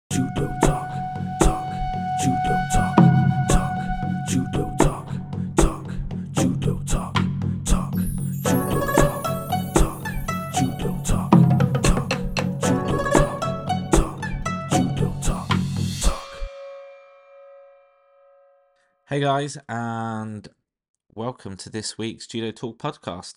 Judo talk, judo talk, judo talk, judo talk, judo talk, judo talk, judo talk, judo talk. Hey guys, and welcome to this week's Judo Talk podcast.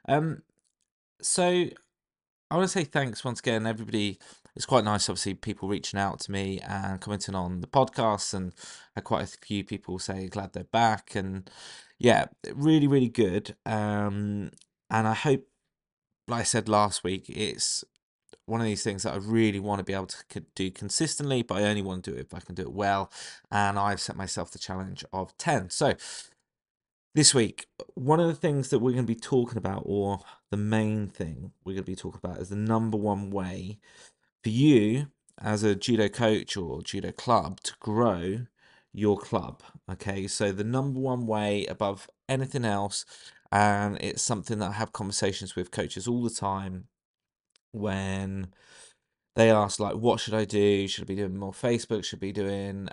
So I want to say thanks once again, everybody. It's quite nice, obviously, people reaching out to me and commenting on the podcast, and had quite a few people say glad they're back, and yeah, really, really good. And I hope, like I said last week, it's one of these things that I really want to be able to do consistently, but I only want to do it if I can do it well. And I've set myself the challenge of 10. So this week, one of the things that we're going to be talking about, or the main thing we're going to be talking about, is the number one way for you as a judo coach or judo club to grow your club. Okay, so the number one way above anything else, and it's something that I have conversations with coaches all the time when they ask, like, what should I do? Should I be doing more Facebook? Should I be doing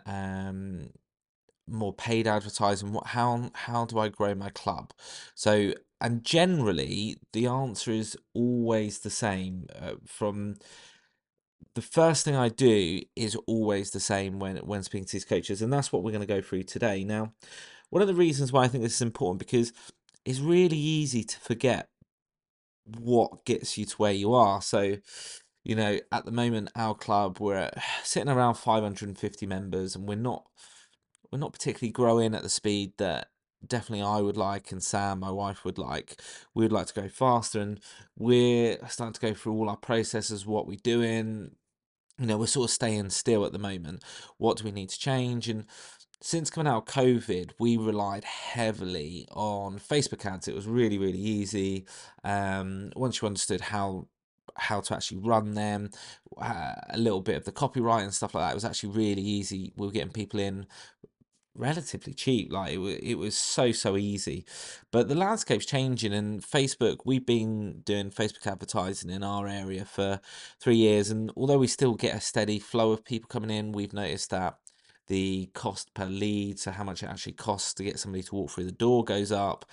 more paid advertising? How do I grow my club? So, and generally the answer is always the same. From the first thing I do is always the same when speaking to these coaches, and that's what we're going to go through today. Now, one of the reasons why I think this is important, because it's really easy to forget what gets you to where you are. So, at the moment, our club, sitting around 550 members, and we're not particularly growing at the speed that definitely I would like, and Sam, my wife, would like. We would like to go faster, and we're starting to go through all our processes, what we're doing. We're sort of staying still at the moment. What do we need to change? And since coming out of COVID, we relied heavily on Facebook ads. It was really, really easy. Once you understood how to actually run them, a little bit of the copyright and stuff like that, it was actually really easy. We were getting people in relatively cheap. Like, it was so easy. But the landscape's changing, and Facebook, we've been doing Facebook advertising in our area for 3 years, and although we still get a steady flow of people coming in, we've noticed that the cost per lead, so how much it actually costs to get somebody to walk through the door, goes up.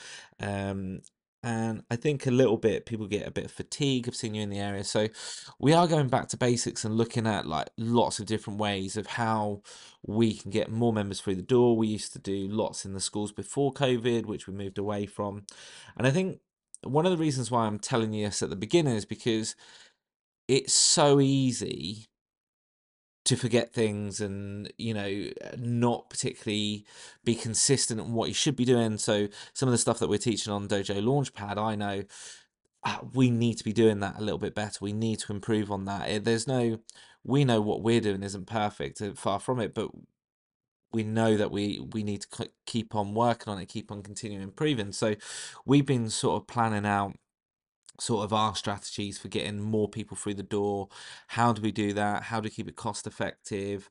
And I think a little bit people get a bit of fatigue of seeing you in the area. So we are going back to basics and looking at, like, lots of different ways of how we can get more members through the door. We used to do lots in the schools before COVID, which we moved away from. And I think one of the reasons why I'm telling you this at the beginning is because it's so easy to forget things, and not particularly be consistent on what you should be doing. So some of the stuff that we're teaching on Dojo Launchpad, I know we need to be doing that a little bit better. We need to improve on that. We know what we're doing isn't perfect, far from it, but we know that we need to keep on working on it, keep on continuing improving. So we've been sort of planning out sort of our strategies for getting more people through the door. How do we do that? How do we keep it cost effective?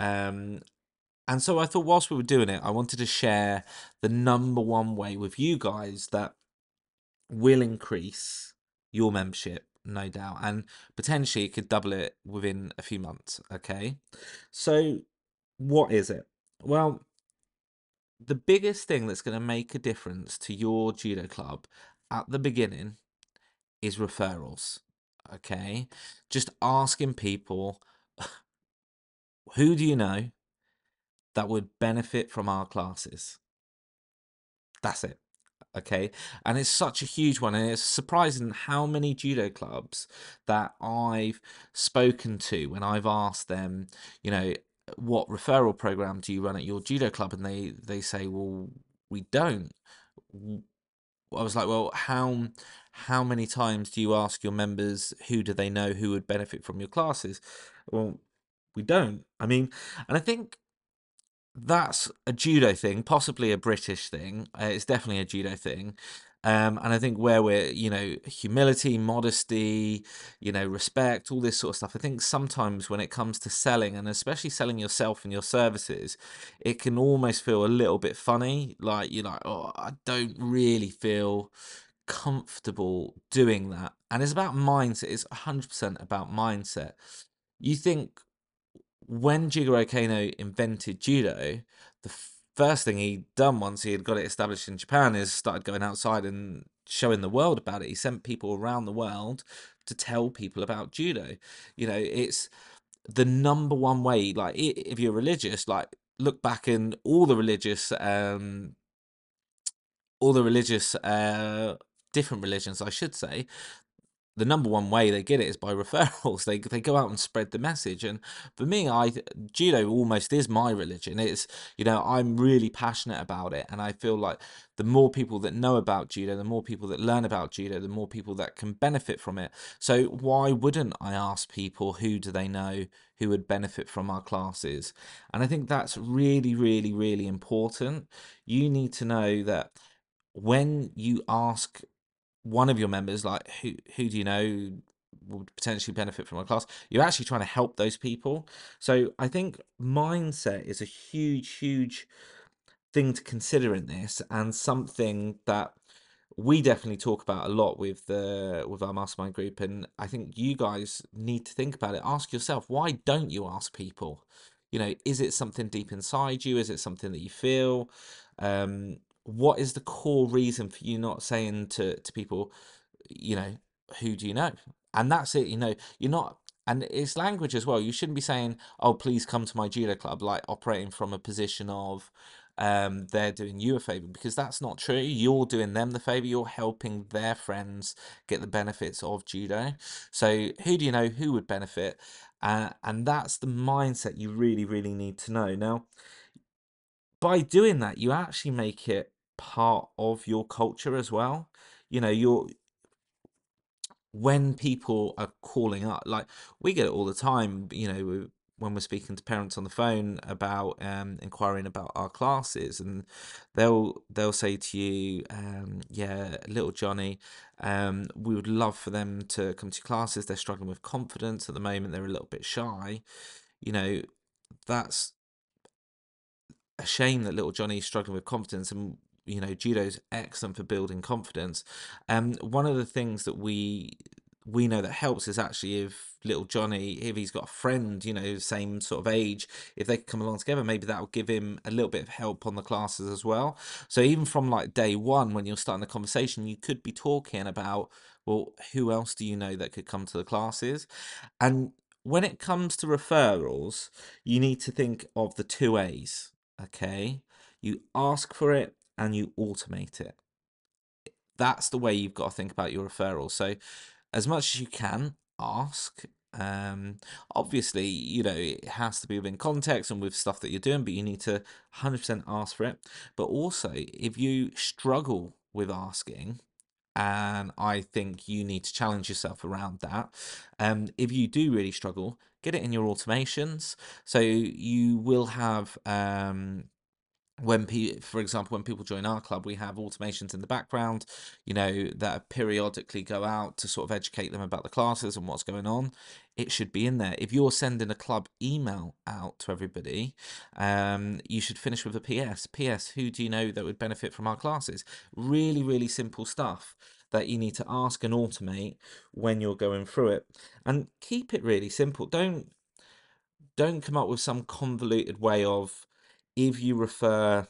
And so I thought, whilst we were doing it, I wanted to share the number one way with you guys that will increase your membership, no doubt, and potentially it could double it within a few months. Okay, so what is it? Well, the biggest thing that's going to make a difference to your judo club at the beginning is referrals. Okay, just asking people, who do you know that would benefit from our classes? That's it. Okay, and it's such a huge one, and it's surprising how many judo clubs that I've spoken to when I've asked them, what referral program do you run at your judo club, and they say, well, we don't. I was like, well, how many times do you ask your members, who do they know who would benefit from your classes? Well, we don't. I mean, and I think that's a judo thing, possibly a British thing. It's definitely a judo thing. And I think where we're, humility, modesty, respect, all this sort of stuff. I think sometimes when it comes to selling, and especially selling yourself and your services, it can almost feel a little bit funny. Like, you're like, oh, I don't really feel comfortable doing that. And it's about mindset. It's 100% about mindset. You think, when Jigoro Kano invented judo, the first thing he'd done once he had got it established in Japan is started going outside and showing the world about it. He sent people around the world to tell people about judo. It's the number one way. Like, if you're religious, like, look back in all the religious different religions, I should say. The number one way they get it is by referrals. They go out and spread the message. And for me, judo almost is my religion. It's, I'm really passionate about it, and I feel like the more people that know about judo, the more people that learn about judo, the more people that can benefit from it. So why wouldn't I ask people, who do they know who would benefit from our classes? And I think that's really, really, really important. You need to know that when you ask one of your members, like, who do you know would potentially benefit from a class, you're actually trying to help those people. So I think mindset is a huge thing to consider in this, and something that we definitely talk about a lot with our mastermind group. And I think you guys need to think about it. Ask yourself, why don't you ask people? Is it something deep inside you? Is it something that you feel? What is the core reason for you not saying to people, you know, who do you know? And that's it. You're not, and it's language as well. You shouldn't be saying, "Oh, please come to my judo club," like operating from a position of they're doing you a favor, because that's not true. You're doing them the favor. You're helping their friends get the benefits of judo. So who do you know who would benefit? And that's the mindset you really, really need to know. Now, by doing that, you actually make it part of your culture as well. You're When people are calling up, like, we get it all the time, when we're speaking to parents on the phone about inquiring about our classes, and they'll say to you, yeah, little Johnny, we would love for them to come to classes. They're struggling with confidence at the moment. They're a little bit shy. you know that's a shame that little Johnny's struggling with confidence. And judo's excellent for building confidence. One of the things that we know that helps is actually, if little Johnny, if he's got a friend, same sort of age, if they come along together, maybe that will give him a little bit of help on the classes as well. So even from like day one, when you're starting the conversation, you could be talking about, well, who else do you know that could come to the classes? And when it comes to referrals, you need to think of the two A's. Okay, you ask for it and you automate it. That's the way you've got to think about your referrals. So as much as you can, ask. Obviously, it has to be within context and with stuff that you're doing, but you need to 100% ask for it. But also, if you struggle with asking, and I think you need to challenge yourself around that. If you do really struggle, get it in your automations. So you will have, for example, when people join our club, we have automations in the background, that periodically go out to sort of educate them about the classes and what's going on. It should be in there. If you're sending a club email out to everybody, you should finish with a PS. PS, who do you know that would benefit from our classes? Really, really simple stuff that you need to ask and automate when you're going through it. And keep it really simple. Don't come up with some convoluted way of, if you refer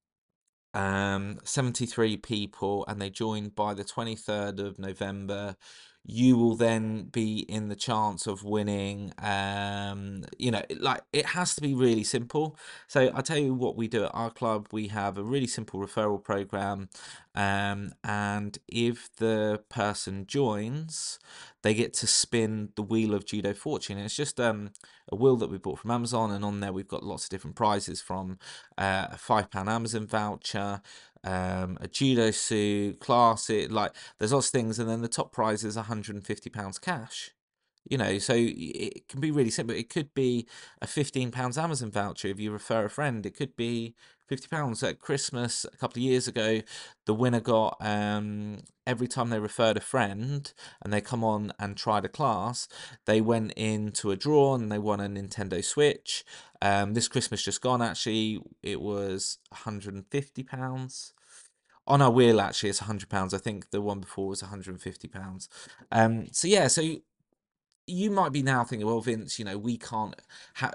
73 people and they join by the 23rd of November, you will then be in the chance of winning. Like, it has to be really simple. So I tell you what we do at our club. We have a really simple referral program, and if the person joins, they get to spin the wheel of Judo Fortune. And it's just a wheel that we bought from Amazon, and on there we've got lots of different prizes, from a £5 Amazon voucher, a judo suit, classic, like, there's lots of things. And then the top prize is £150 cash. So it can be really simple. It could be a £15 Amazon voucher if you refer a friend. It could be £50. At Christmas a couple of years ago, the winner got, every time they referred a friend and they come on and tried a class, they went into a draw and they won a Nintendo Switch. This Christmas just gone, actually, it was £150. On our wheel, actually, it's £100. I think the one before was £150. So yeah, so you might be now thinking, well, Vince, we can't have.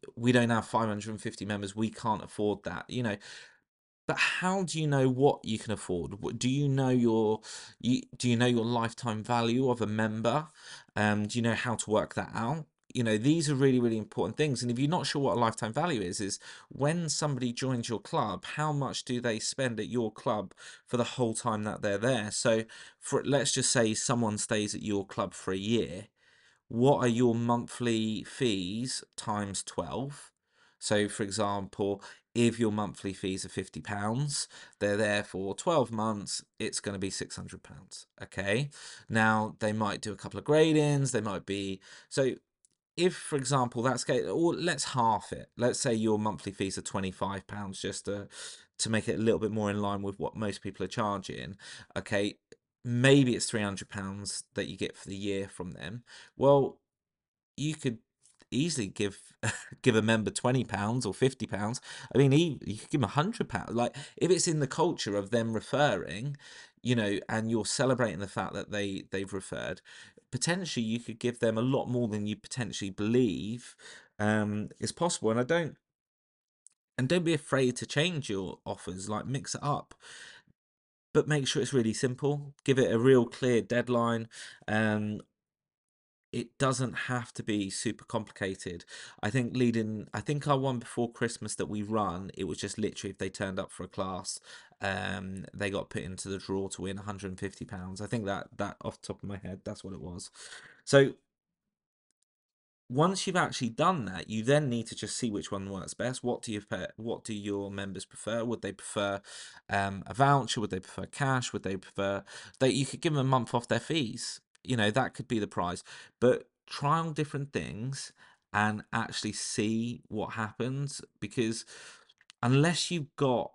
we don't have 550 members, we can't afford that, but how do you know what you can afford? Do you know do you know your lifetime value of a member? Do you know how to work that out? These are really, really important things. And if you're not sure what a lifetime value is when somebody joins your club, how much do they spend at your club for the whole time that they're there? So let's just say someone stays at your club for a year. What are your monthly fees times 12? So, for example, if your monthly fees are £50, they're there for 12 months, it's going to be £600. Okay. Now, they might do a couple of grade-ins, they might be. So, if, for example, or let's half it. Let's say your monthly fees are £25 just to make it a little bit more in line with what most people are charging. Okay, maybe it's £300 that you get for the year from them. Well, you could easily give give a member £20 or £50. I mean, you could give them £100. Like, if it's in the culture of them referring, and you're celebrating the fact that they've referred, potentially you could give them a lot more than you potentially believe is possible. And don't be afraid to change your offers, like mix it up, but make sure it's really simple. Give it a real clear deadline. It doesn't have to be super complicated. I think our one before Christmas that we run, it was just literally if they turned up for a class, they got put into the draw to win £150. I think that off the top of my head, that's what it was. So once you've actually done that, you then need to just see which one works best. What do your members prefer? Would they prefer a voucher? Would they prefer cash? Would they prefer that you could give them a month off their fees? That could be the price. But try on different things and actually see what happens, because unless you've got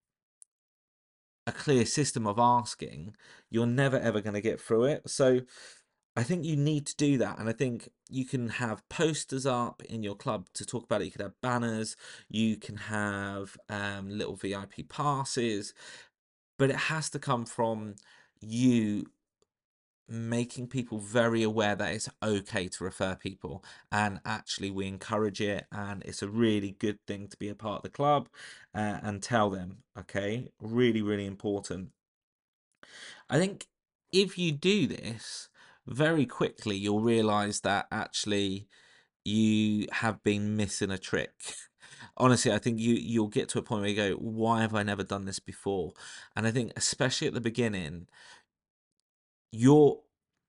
a clear system of asking, you're never ever going to get through it. So I think you need to do that. And I think you can have posters up in your club to talk about it. You could have banners, you can have little VIP passes, but it has to come from you making people very aware that it's okay to refer people, and actually we encourage it, and it's a really good thing to be a part of the club, and tell them. Okay, really, really important. I think if you do this, very quickly you'll realize that actually you have been missing a trick. Honestly, I think you'll get to a point where you go, why have I never done this before? And I think especially at the beginning, you're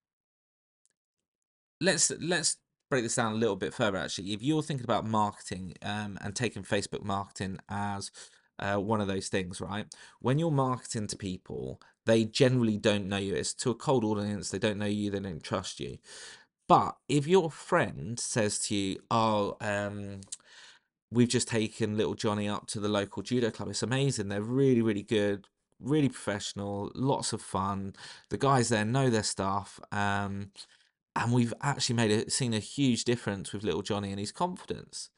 let's break this down a little bit further. Actually, if you're thinking about marketing, and taking Facebook marketing as one of those things, right? When you're marketing to people, they generally don't know you. It's to a cold audience. They don't know you. They don't trust you. But if your friend says to you, "Oh, we've just taken little Johnny up to the local judo club. It's amazing. They're really, really good, really professional, lots of fun. The guys there know their stuff." And we've actually seen a huge difference with little Johnny and his confidence.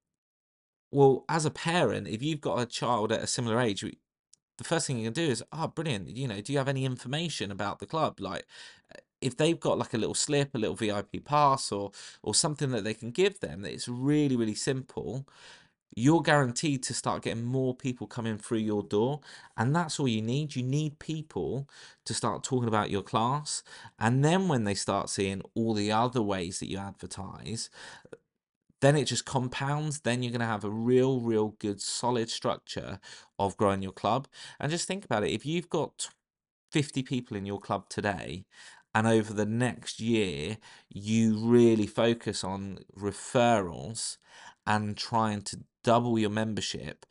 Well, as a parent, if you've got a child at a similar age, the first thing you can do is, oh, brilliant. Do you have any information about the club? Like, if they've got like a little slip, a little VIP pass, or something that they can give them, that it's really, really simple, you're guaranteed to start getting more people coming through your door. And that's all you need. You need people to start talking about your class. And then when they start seeing all the other ways that you advertise, then it just compounds. Then you're going to have a real, real good, solid structure of growing your club. And just think about it. If you've got 50 people in your club today, and over the next year, you really focus on referrals and trying to double your membership,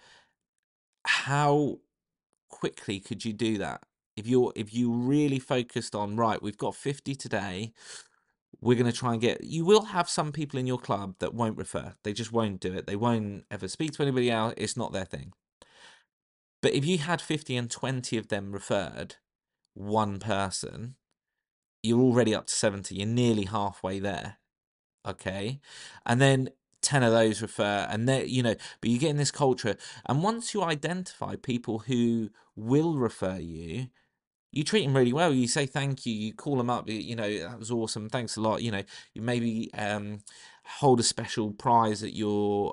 how quickly could you do that? If you really focused on, right, we've got 50 today, we're going to try and you will have some people in your club that won't refer. They just won't do it. They won't ever speak to anybody else. It's not their thing. But if you had 50 and 20 of them referred one person, you're already up to 70. You're nearly halfway there. Okay. And then 10 of those refer, and but you get in this culture. And once you identify people who will refer you treat them really well. You say thank you. You call them up. That was awesome. Thanks a lot. You maybe hold a special prize at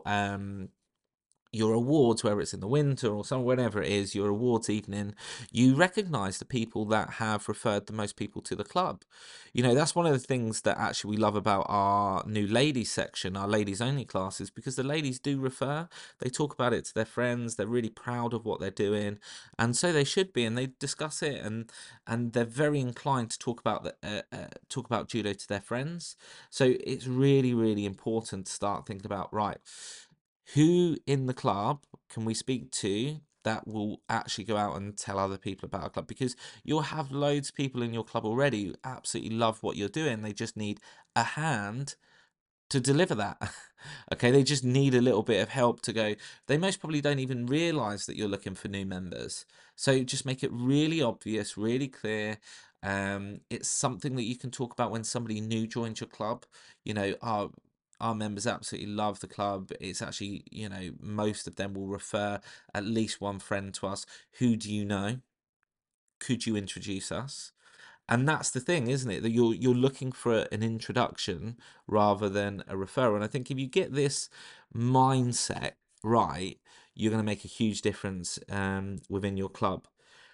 your awards, whether it's in the winter or whenever it is, your awards evening, you recognise the people that have referred the most people to the club. That's one of the things that actually we love about our new ladies section, our ladies only classes, because the ladies do refer. They talk about it to their friends. They're really proud of what they're doing, and so they should be. And they discuss it, and they're very inclined to talk about judo to their friends. So it's really, really important to start thinking about, right, who in the club can we speak to that will actually go out and tell other people about a club? Because you'll have loads of people in your club already who absolutely love what you're doing. They just need a hand to deliver that. Okay, they just need a little bit of help to go. They most probably don't even realize that you're looking for new members. So just make it really obvious, really clear. It's something that you can talk about when somebody new joins your club. Our members absolutely love the club. It's actually, most of them will refer at least one friend to us. Who do you know? Could you introduce us? And that's the thing, isn't it? That you're looking for an introduction rather than a referral. And I think if you get this mindset right, you're going to make a huge difference within your club.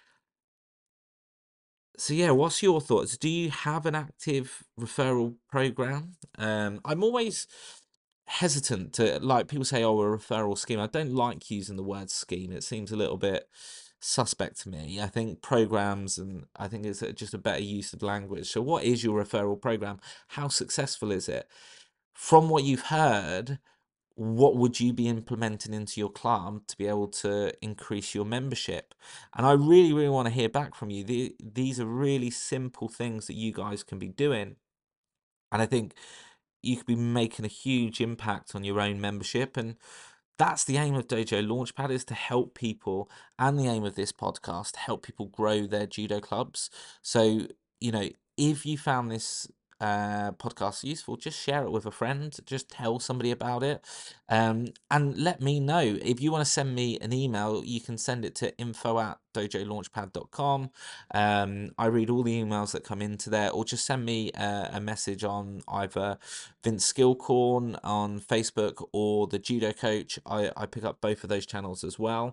So yeah, what's your thoughts? Do you have an active referral program? I'm always hesitant to, like, people say, oh, a referral scheme. I don't like using the word scheme. It seems a little bit suspect to me. I think programs, and I think it's just a better use of language. So what is your referral program? How successful is it? From what you've heard, what would you be implementing into your club to be able to increase your membership? And I really, really want to hear back from you. These are really simple things that you guys can be doing. And I think you could be making a huge impact on your own membership. And that's the aim of Dojo Launchpad, is to help people, and the aim of this podcast, help people grow their judo clubs. So, if you found this podcast useful, just share it with a friend, just tell somebody about it, and let me know. If you want to send me an email, you can send it to info@dojolaunchpad.com. I read all the emails that come into there, or just send me a message on either Vince Skillcorn on Facebook or the Judo Coach. I pick up both of those channels as well.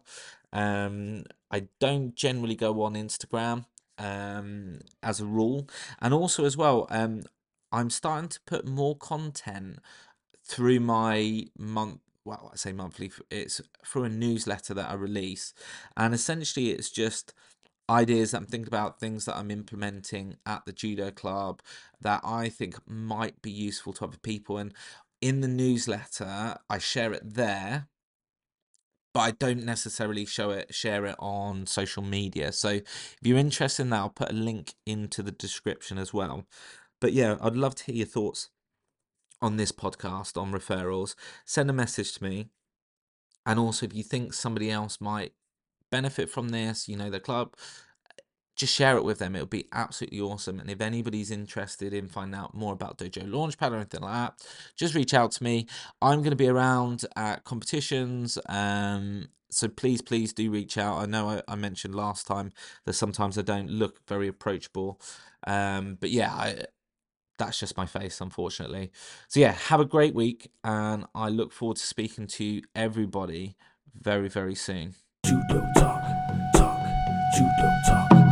I don't generally go on Instagram as a rule, and also as well, I'm starting to put more content through my well, I say monthly, it's through a newsletter that I release, and essentially it's just ideas that I'm thinking about, things that I'm implementing at the judo club that I think might be useful to other people. And in the newsletter, I share it there, but I don't necessarily share it on social media. So if you're interested in that, I'll put a link into the description as well. But yeah, I'd love to hear your thoughts on this podcast on referrals. Send a message to me. And also, if you think somebody else might benefit from this, the club, just share it with them. It would be absolutely awesome. And if anybody's interested in finding out more about Dojo Launchpad or anything like that, just reach out to me. I'm going to be around at competitions. So please do reach out. I know I mentioned last time that sometimes I don't look very approachable. But yeah, that's just my face, unfortunately. So yeah, have a great week. And I look forward to speaking to everybody very, very soon. Judo talk, talk, judo talk.